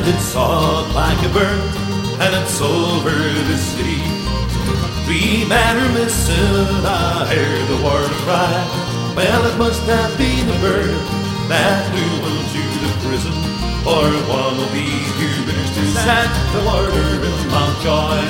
And it's hot like a burn, and it's over the city. 3 men are missing, I hear the water cry. Well, it must have been a bird that flew into the prison, or one of these two ministers at the water in Mountjoy.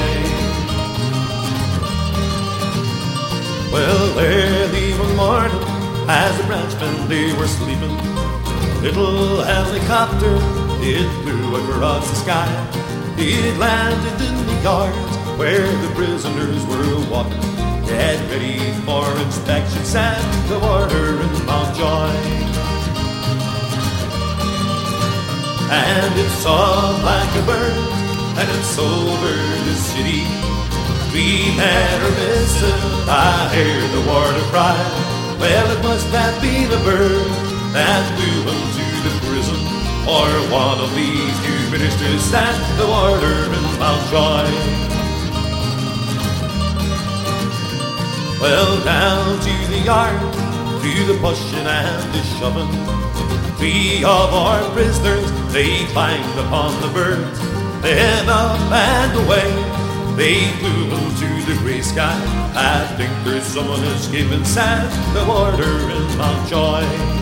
Well, early one morning, as the branchmen they were sleeping, a little helicopter, it flew across the sky. It landed in the yards where the prisoners were walking, get ready for inspections at the water in Mountjoy. And it's soft like a bird, and it's over the city. 3 men are missing, I hear the water cry. Well, it must have been a bird that flew into the prison, or one of these 2 ministers at the water in Mountjoy. Well, down to the yard, through the pushing and the shoving, 3 of our prisoners, they climbed upon the birds. Then up and away, they flew into the grey sky. I think there's someone escaping at the water in Mountjoy.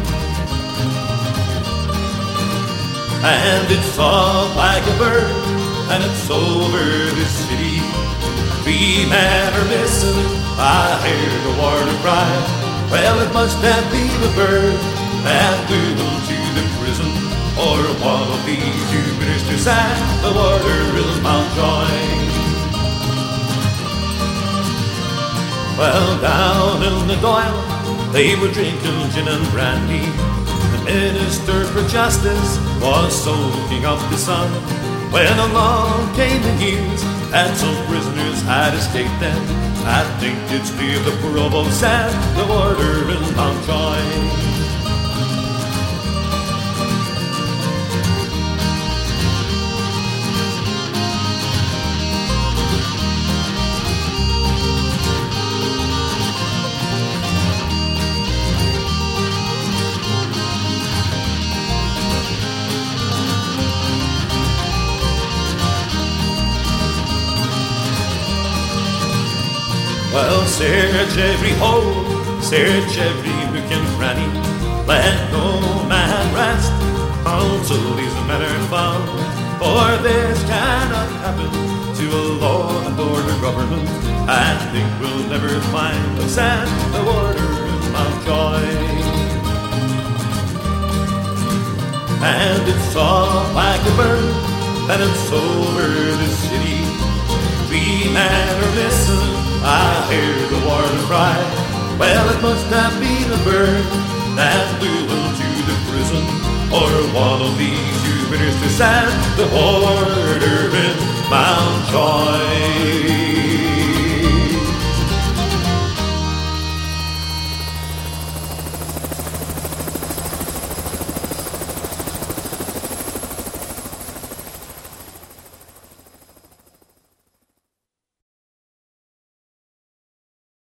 And it's soft like a bird, and it's over the city. 3 men are missing, I hear the water cry. Well, it must have been a bird that flew into the prison, or one of these 2 ministers at the water in Mountjoy. Well, down in the Doyle, they were drinking gin and brandy. The Minister for Justice was soaking up the sun, when along came the news that some prisoners had escaped them. I think it's near the provost at the water in Mountjoy. Well, search every hole, search every nook and cranny, let no man rest until these men are found. For this cannot happen to a law and order government. I think we'll never find us at the water in Mountjoy. And it's soft like a bird, and it's over the city. 3 men are missing, I hear the water cry. Well, it must have been a bird that flew into the prison, or one of these 2 ministers at the water in Mountjoy.